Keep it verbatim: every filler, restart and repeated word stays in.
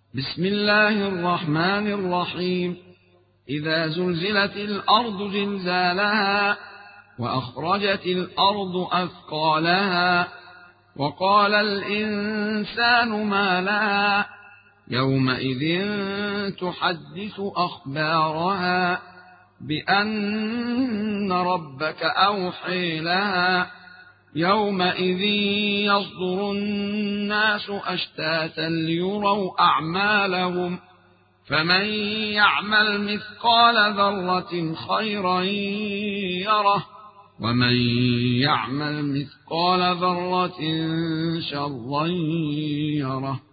بسم الله الرحمن الرحيم. إذا زلزلت الأرض زلزالها وأخرجت الأرض أثقالها وقال الإنسان ما لها يومئذ تحدث أخبارها بأن ربك أوحي لها يومئذ يصدر الناس أشتاتا ليروا أعمالهم فمن يعمل مثقال ذرة خيرا يره ومن يعمل مثقال ذرة شرا يره.